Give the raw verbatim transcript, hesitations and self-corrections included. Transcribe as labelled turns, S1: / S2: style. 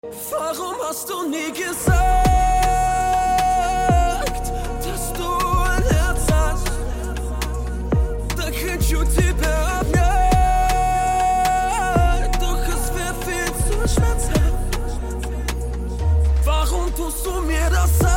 S1: Warum hast du nie gesagt, dass du ein Herz hast? Da könnt ihr Typen abnehmen, doch es wär viel zu schmerzhaft. Warum tust du mir das an?